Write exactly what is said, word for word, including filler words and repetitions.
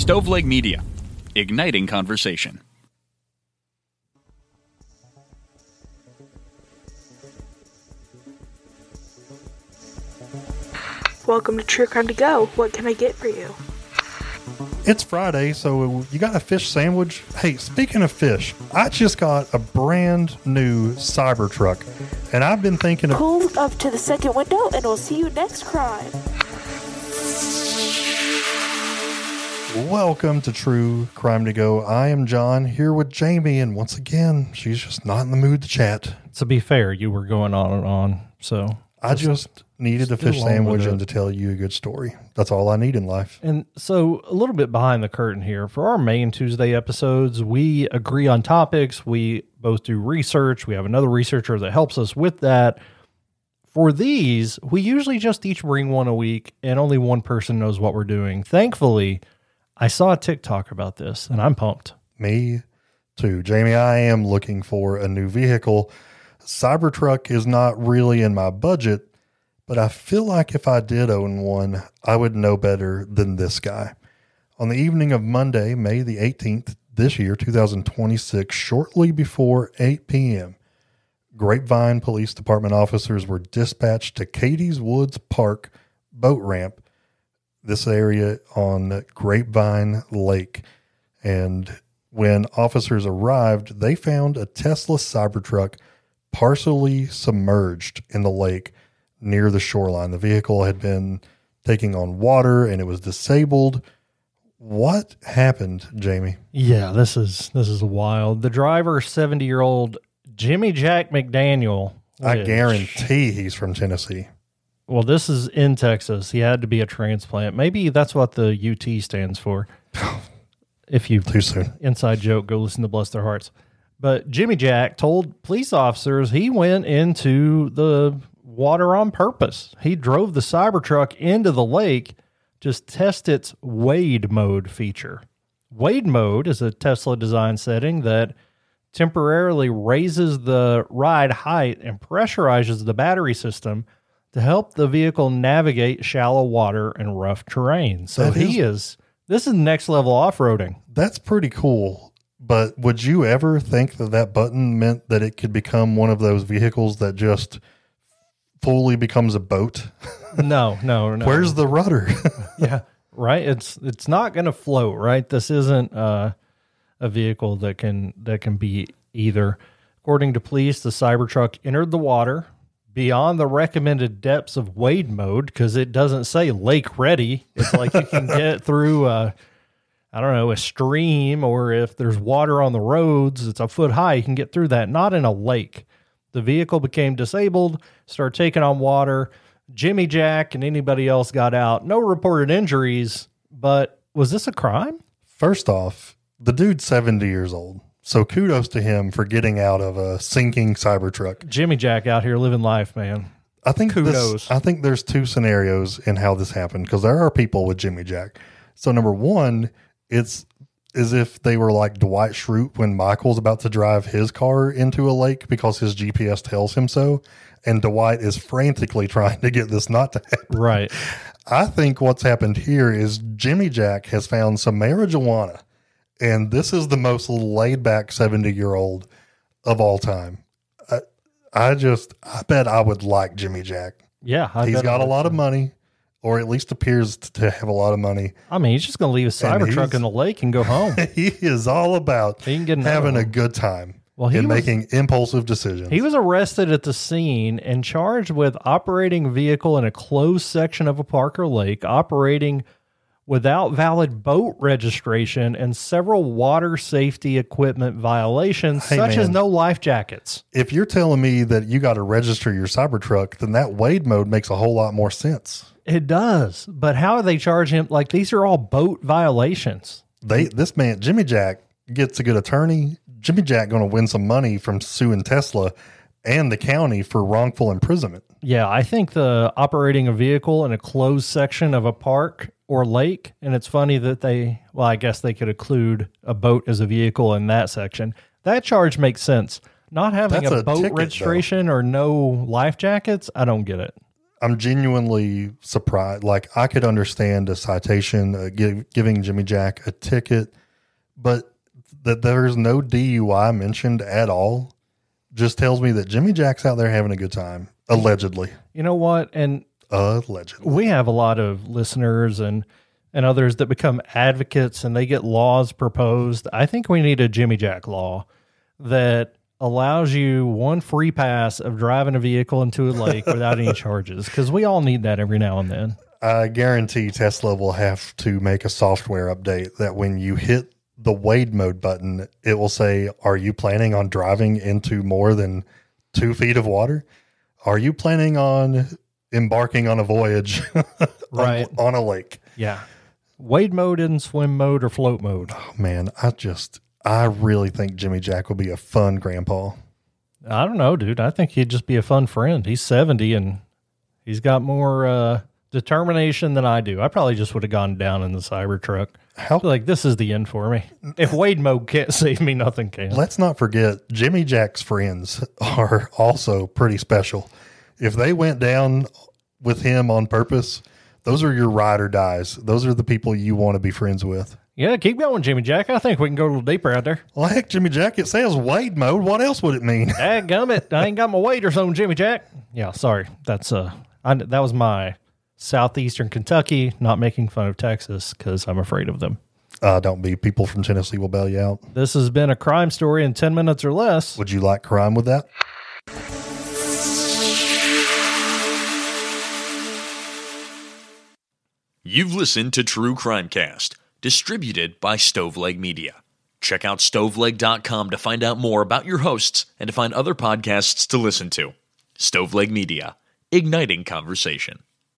Stoveleg Media, igniting conversation. Welcome to True Crime to Go. What can I get for you? It's Friday, so you got a fish sandwich? Hey, speaking of fish, I just got a brand new Cybertruck, and I've been thinking of... Pull up to the second window, and we'll see you next crime. Welcome to True Crime to Go. I am John, here with Jamie, and once again, she's just not in the mood to chat. To be fair, you were going on and on, so... I just needed a fish sandwich and to tell you a good story. That's all I need in life. And so a little bit behind the curtain here. For our main Tuesday episodes, we agree on topics. We both do research. We have another researcher that helps us with that. For these, we usually just each bring one a week, and only one person knows what we're doing. Thankfully, I saw a TikTok about this, and I'm pumped. Me too. Jamie, I am looking for a new vehicle. Cybertruck is not really in my budget, but I feel like if I did own one, I would know better than this guy. On the evening of Monday, May the eighteenth, this year, two thousand twenty-six, shortly before eight p.m., Grapevine Police Department officers were dispatched to Katie's Woods Park boat ramp, this area on Grapevine Lake. And when officers arrived, they found a Tesla Cybertruck partially submerged in the lake near the shoreline. The vehicle had been taking on water and it was disabled. What happened, Jamie? Yeah, this is this is wild. The driver, seventy-year-old Jimmy Jack McDaniel. I which, guarantee he's from Tennessee. Well, this is in Texas. He had to be a transplant. Maybe that's what the U T stands for. If you too soon. Inside joke, go listen to Bless Their Hearts. But Jimmy Jack told police officers he went into the water on purpose. He drove the Cybertruck into the lake to test its wade mode feature. Wade mode is a Tesla design setting that temporarily raises the ride height and pressurizes the battery system to help the vehicle navigate shallow water and rough terrain. So that he is, is, this is next level off-roading. That's pretty cool. But would you ever think that that button meant that it could become one of those vehicles that just fully becomes a boat? No, no, no. Where's the rudder? Yeah, right. It's it's not going to float, right? This isn't uh, a vehicle that can that can be either. According to police, the Cybertruck entered the water beyond the recommended depths of wade mode because it doesn't say lake ready. It's like you can get through uh I don't know, a stream, or if there's water on the roads, it's a foot high, you can get through that, not in a lake. The vehicle became disabled, started taking on water. Jimmy Jack and anybody else got out. No reported injuries, but was this a crime? First off, the dude's seventy years old, so kudos to him for getting out of a sinking Cybertruck. Jimmy Jack out here living life, man. I think kudos. This, I think there's two scenarios in how this happened, because there are people with Jimmy Jack. So number one, it's as if they were like Dwight Schrute when Michael's about to drive his car into a lake because his G P S tells him so, and Dwight is frantically trying to get this not to happen. Right. I think what's happened here is Jimmy Jack has found some marijuana, and this is the most laid-back seventy-year-old of all time. I, I just, I bet I would like Jimmy Jack. Yeah. I He's got a lot so. of money. Or at least appears to have a lot of money. I mean, he's just going to leave a Cybertruck in the lake and go home. He is all about he can get having one. a good time well, he and was, making impulsive decisions. He was arrested at the scene and charged with operating a vehicle in a closed section of a park or lake, operating without valid boat registration, and several water safety equipment violations, hey, such man, as no life jackets. If you're telling me that you got to register your Cybertruck, then that wade mode makes a whole lot more sense. It does, but how do they charge him? Like, these are all boat violations. They, this man, Jimmy Jack, gets a good attorney. Jimmy Jack going to win some money from suing Tesla and the county for wrongful imprisonment. Yeah, I think the operating a vehicle in a closed section of a park or lake, and it's funny that they, well, I guess they could include a boat as a vehicle in that section. That charge makes sense. Not having That's a, a boat ticket, registration though. or no life jackets, I don't get it. I'm genuinely surprised. Like, I could understand a citation, uh, give, giving Jimmy Jack a ticket, but that there's no D U I mentioned at all just tells me that Jimmy Jack's out there having a good time, allegedly. You know what? And allegedly, we have a lot of listeners and and others that become advocates, and they get laws proposed. I think we need a Jimmy Jack law that allows you one free pass of driving a vehicle into a lake without any charges, because we all need that every now and then. I guarantee Tesla will have to make a software update that when you hit the Wade mode button, it will say, are you planning on driving into more than two feet of water? Are you planning on embarking on a voyage right. on, on a lake? Yeah. Wade mode in swim mode or float mode. Oh, man, I just, I really think Jimmy Jack will be a fun grandpa. I don't know, dude. I think he'd just be a fun friend. He's seventy and he's got more uh, determination than I do. I probably just would have gone down in the Cybertruck. How, like, this is the end for me. If Wade mode can't save me, nothing can. Let's not forget, Jimmy Jack's friends are also pretty special. If they went down with him on purpose, those are your ride or dies. Those are the people you want to be friends with. Yeah, keep going, Jimmy Jack. I think we can go a little deeper out there. Well, heck, Jimmy Jack, it says Wade mode. What else would it mean? Dadgummit, I ain't got my waders on, Jimmy Jack. Yeah, sorry. That's uh, I, that was my southeastern Kentucky, not making fun of Texas because I'm afraid of them. Uh, don't be. People from Tennessee will bail you out. This has been a crime story in ten minutes or less. Would you like crime with that? You've listened to True Crimecast, distributed by Stoveleg Media. Check out stoveleg dot com to find out more about your hosts and to find other podcasts to listen to. Stoveleg Media, igniting conversation.